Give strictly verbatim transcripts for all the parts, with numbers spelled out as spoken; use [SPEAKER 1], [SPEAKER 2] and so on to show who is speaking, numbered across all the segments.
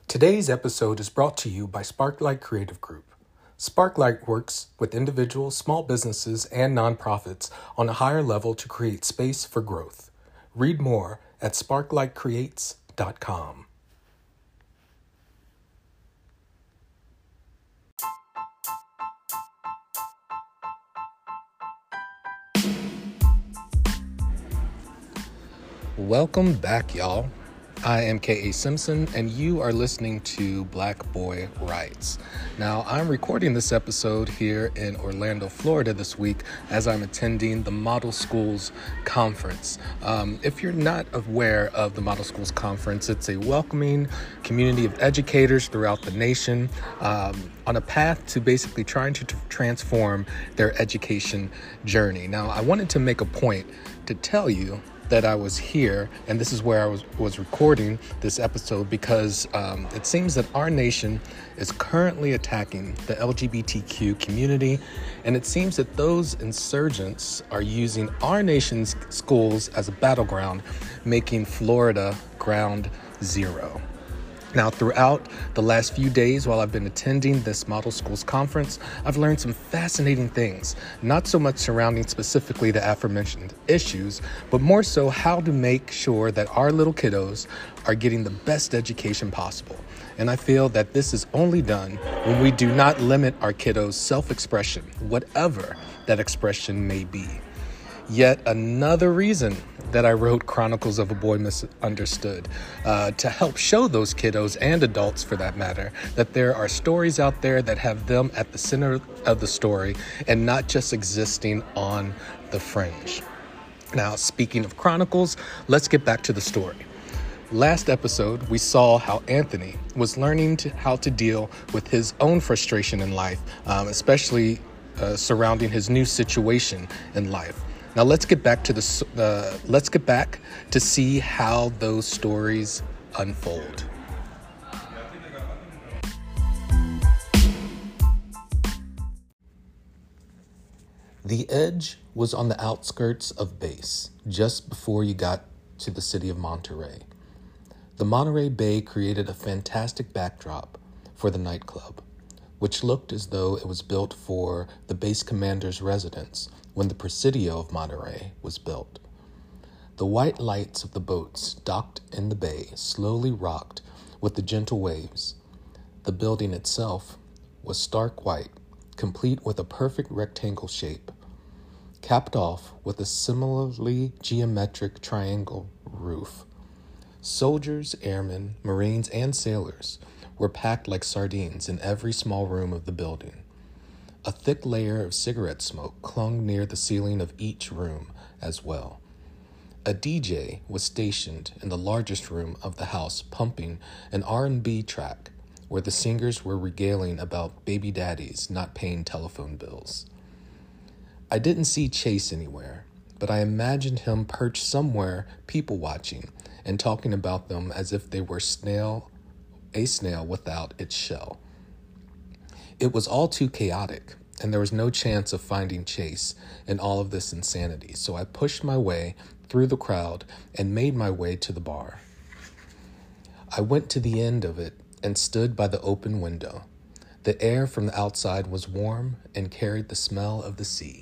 [SPEAKER 1] Today's episode is brought to you by Sparklight Creative Group. Sparklight works with individuals, small businesses, and nonprofits on a higher level to create space for growth. Read more at sparklight creates dot com. Welcome back, y'all. I am K A Simpson, and you are listening to Black Boy Writes. Now, I'm recording this episode here in Orlando, Florida this week as I'm attending the Model Schools Conference. Um, if you're not aware of the Model Schools Conference, it's a welcoming community of educators throughout the nation um, on a path to basically trying to t- transform their education journey. Now, I wanted to make a point to tell you that I was here, and this is where I was, was recording this episode because um, it seems that our nation is currently attacking the L G B T Q community, and it seems that those insurgents are using our nation's schools as a battleground, making Florida ground zero. Now, throughout the last few days while I've been attending this Model Schools Conference, I've learned some fascinating things, not so much surrounding specifically the aforementioned issues, but more so how to make sure that our little kiddos are getting the best education possible. And I feel that this is only done when we do not limit our kiddos' self-expression, whatever that expression may be. Yet another reason that I wrote Chronicles of a Boy Misunderstood, uh, to help show those kiddos and adults for that matter, that there are stories out there that have them at the center of the story and not just existing on the fringe. Now, speaking of Chronicles, let's get back to the story. Last episode, we saw how Anthony was learning to, how to deal with his own frustration in life, um, especially uh, surrounding his new situation in life. Now let's get back to the uh, let's get back to see how those stories unfold. The Edge was on the outskirts of Base, just before you got to the city of Monterey. The Monterey Bay created a fantastic backdrop for the nightclub, which looked as though it was built for the base commander's residence when the Presidio of Monterey was built. The white lights of the boats docked in the bay slowly rocked with the gentle waves. The building itself was stark white, complete with a perfect rectangle shape, capped off with a similarly geometric triangle roof. Soldiers, airmen, Marines, and sailors were packed like sardines in every small room of the building. A thick layer of cigarette smoke clung near the ceiling of each room as well. A D J was stationed in the largest room of the house, pumping an R and B track where the singers were regaling about baby daddies not paying telephone bills. I didn't see Chase anywhere, but I imagined him perched somewhere people watching and talking about them as if they were snail a snail without its shell. It was all too chaotic, and there was no chance of finding Chase in all of this insanity, so I pushed my way through the crowd and made my way to the bar. I went to the end of it and stood by the open window. The air from the outside was warm and carried the smell of the sea.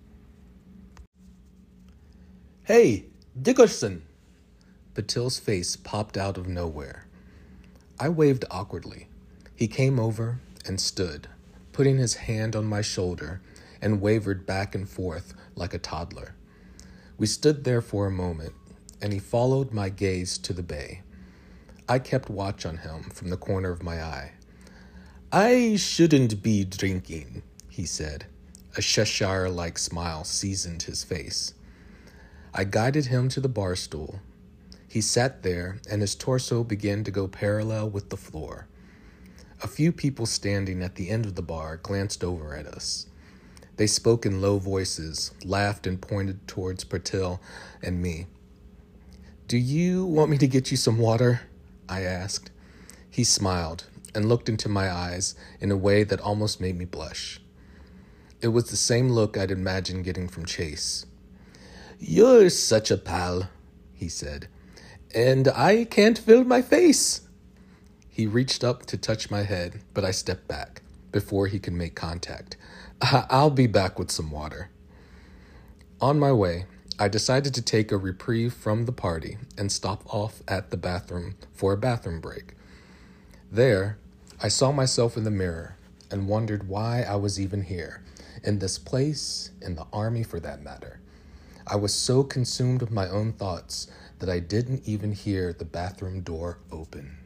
[SPEAKER 1] "Hey, Dickerson!" Patil's face popped out of nowhere. I waved awkwardly. He came over and stood, putting his hand on my shoulder, and wavered back and forth like a toddler. We stood there for a moment, and he followed my gaze to the bay. I kept watch on him from the corner of my eye. "I shouldn't be drinking," he said. A Cheshire-like smile seasoned his face. I guided him to the bar stool. He sat there, and his torso began to go parallel with the floor. A few people standing at the end of the bar glanced over at us. They spoke in low voices, laughed, and pointed towards Patil and me. "Do you want me to get you some water?" I asked. He smiled and looked into my eyes in a way that almost made me blush. It was the same look I'd imagined getting from Chase. "You're such a pal," he said. "And I can't feel my face." He reached up to touch my head, but I stepped back before he could make contact. I'll be back with some water. On my way, I decided to take a reprieve from the party and stop off at the bathroom for a bathroom break. There, I saw myself in the mirror and wondered why I was even here, in this place, in the army for that matter. I was so consumed with my own thoughts that I didn't even hear the bathroom door open.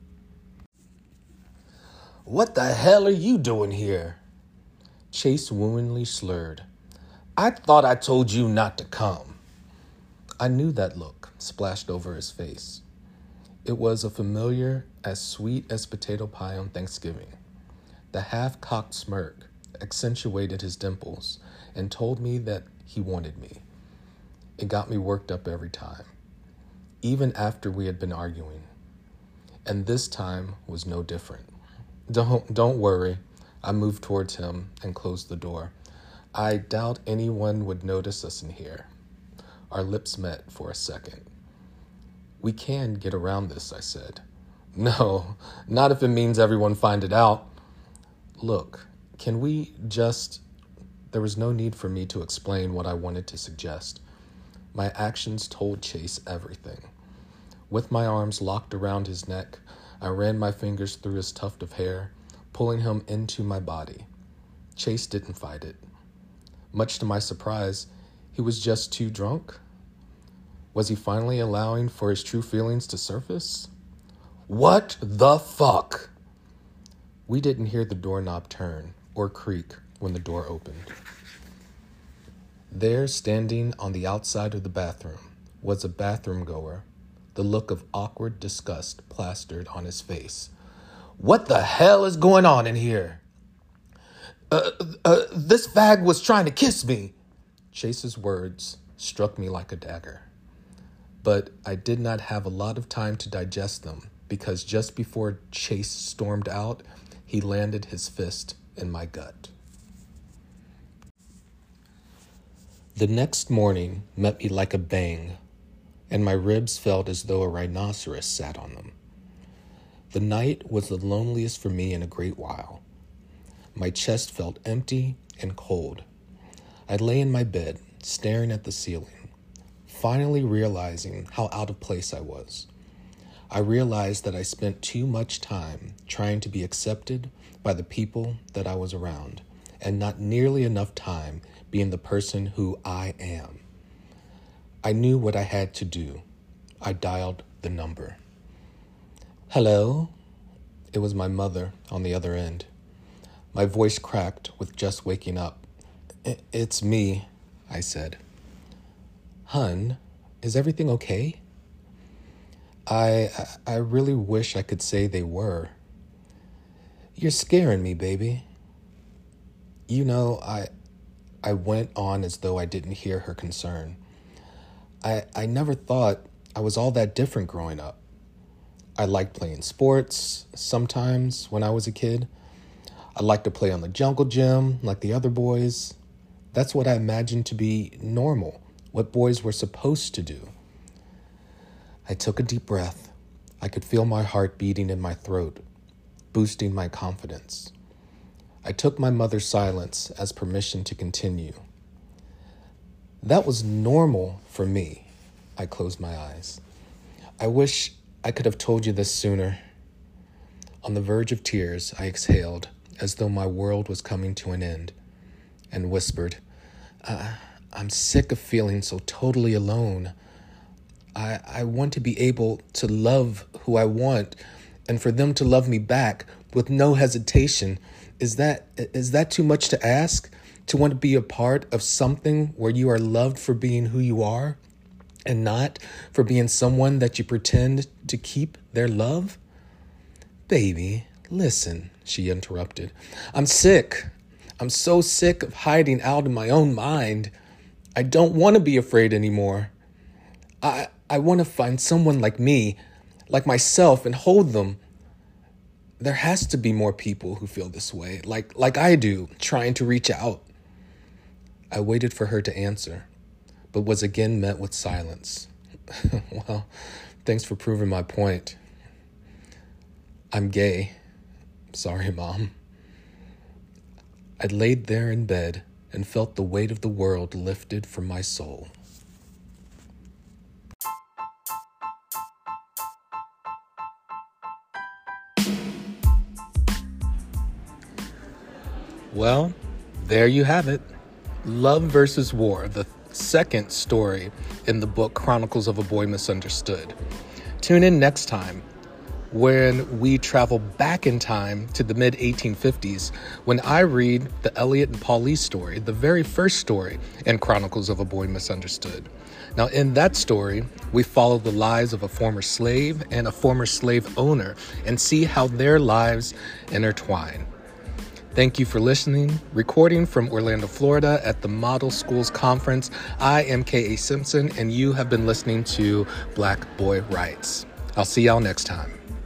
[SPEAKER 1] "What the hell are you doing here?" Chase wooingly slurred. "I thought I told you not to come." I knew that look splashed over his face. It was a familiar, as sweet as potato pie on Thanksgiving. The half-cocked smirk accentuated his dimples and told me that he wanted me. It got me worked up every time, even after we had been arguing. And this time was no different. Don't, don't worry. I moved towards him and closed the door. I doubt anyone would notice us in here. Our lips met for a second. "We can get around this," I said. "No, not if it means everyone find it out." "Look, can we just..." There was no need for me to explain what I wanted to suggest. My actions told Chase everything. With my arms locked around his neck, I ran my fingers through his tuft of hair, pulling him into my body. Chase didn't fight it. Much to my surprise, he was just too drunk. Was he finally allowing for his true feelings to surface? "What the fuck?" We didn't hear the doorknob turn or creak when the door opened. There, standing on the outside of the bathroom, was a bathroom goer, the look of awkward disgust plastered on his face. "What the hell is going on in here?" Uh, uh, this fag was trying to kiss me." Chase's words struck me like a dagger. But I did not have a lot of time to digest them, because just before Chase stormed out, he landed his fist in my gut. The next morning met me like a bang, and my ribs felt as though a rhinoceros sat on them. The night was the loneliest for me in a great while. My chest felt empty and cold. I lay in my bed, staring at the ceiling, finally realizing how out of place I was. I realized that I spent too much time trying to be accepted by the people that I was around, and not nearly enough time being the person who I am. I knew what I had to do. I dialed the number. "Hello?" It was my mother on the other end. My voice cracked with just waking up. "It's me," I said. "Hun, is everything okay?" I I really wish I could say they were. "You're scaring me, baby." You know, I I went on as though I didn't hear her concern. I I never thought I was all that different growing up. I liked playing sports sometimes when I was a kid. I liked to play on the jungle gym like the other boys. That's what I imagined to be normal, what boys were supposed to do. I took a deep breath. I could feel my heart beating in my throat, boosting my confidence. I took my mother's silence as permission to continue. That was normal for me. I closed my eyes. I wish I could have told you this sooner. On the verge of tears, I exhaled, as though my world was coming to an end, and whispered, I, I'm sick of feeling so totally alone. I, I want to be able to love who I want, and for them to love me back with no hesitation. Is that is that too much to ask? To want to be a part of something where you are loved for being who you are, and not for being someone that you pretend to keep their love? Baby, listen, she interrupted. I'm sick. I'm so sick of hiding out in my own mind. I don't want to be afraid anymore. I I want to find someone like me, like myself, and hold them. There has to be more people who feel this way, like like I do, trying to reach out. I waited for her to answer, but was again met with silence. Well, thanks for proving my point. I'm gay. Sorry, Mom. I laid there in bed and felt the weight of the world lifted from my soul. Well, there you have it. Love versus War, the second story in the book Chronicles of a Boy Misunderstood. Tune in next time when we travel back in time to the mid eighteen fifties when I read the Elliot and Paulise story, the very first story in Chronicles of a Boy Misunderstood. Now, in that story, we follow the lives of a former slave and a former slave owner and see how their lives intertwine. Thank you for listening. Recording from Orlando, Florida at the Model Schools Conference, I am K A Simpson, and you have been listening to Black Boy Writes. I'll see y'all next time.